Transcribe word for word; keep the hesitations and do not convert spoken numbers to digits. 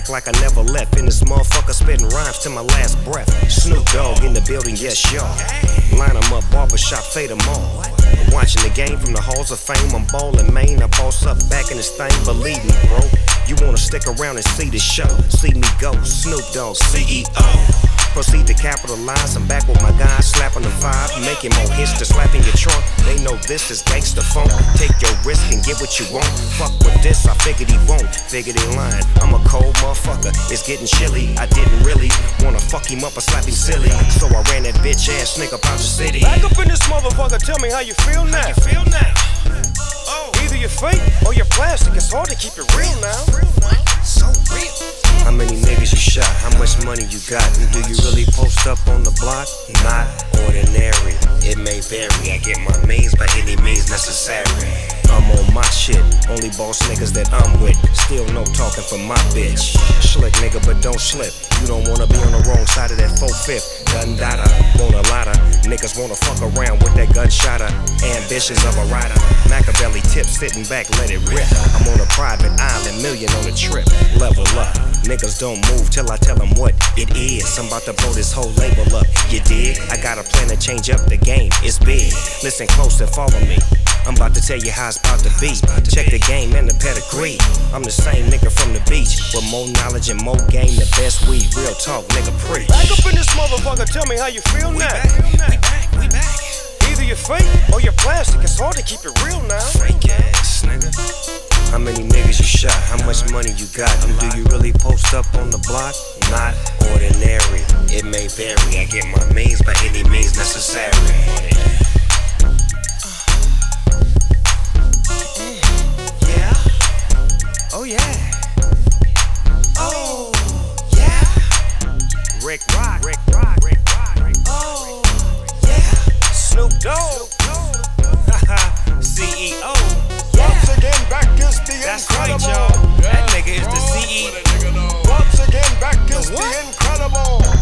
back like I never left. In this motherfucker spitting rhymes to my last breath. Snoop Dogg in the building, yes y'all. Line 'em up, barbershop, fade 'em all. Watching the game from the halls of fame. I'm ballin' Maine, I boss up back in this thing. Believe me, bro, you wanna stick around and see the show. See me go, Snoop Dogg, C E O. Proceed to capitalize, I'm back with my guys, slapping the five, making more hits to slapping your trunk. They know this is gangsta funk. Take your risk and get what you want. Fuck with this, I figured he won't. Figured he lying. I'm a cold motherfucker, it's getting chilly. I didn't really wanna fuck him up or slap him silly, so I ran that bitch ass nigga out the city. Back up in this motherfucker, tell me how you feel now. How you feel now? Oh. Either you're fake or you're plastic. It's hard to keep it real now. So real. How many niggas you shot? How much money you got? And do you really post up on the block? Not ordinary. It may vary. I get my means by any means necessary. I'm on my shit. Only boss niggas that I'm with. Still no talking for my bitch. Slick nigga, but don't slip. You don't wanna be on the wrong side of that four-fifth. Gun data, want a lotta. Niggas wanna fuck around with that gunshotter. Ambitions of a rider. Machiavelli tips, sitting back, let it rip. I'm on a private island, million on a trip. Level up. Niggas don't move till I tell them what it is. I'm about to blow this whole label up, you dig? I got a plan to change up the game, it's big. Listen close and follow me. I'm about to tell you how it's about to be. Check the game and the pedigree. I'm the same nigga from the beach, with more knowledge and more game, the best weed. Real talk, nigga, preach. Back up in this motherfucker, tell me how you feel We now. back, we back, we back. Either you're fake or you're plastic. It's hard to keep it real now. Fake ass, nigga. How many niggas you shot? How much money you got? And do you really post up on the block? Not ordinary. It may vary. I get my means by any means necessary. Yeah. Oh yeah. Oh yeah. Rick Rock. Rick Rock. Rick Rock. Oh yeah. Snoop Dogg. C E O. Once again, back is the That's right, incredible. y'all. That nigga is the C E O. Once again, back is the incredible.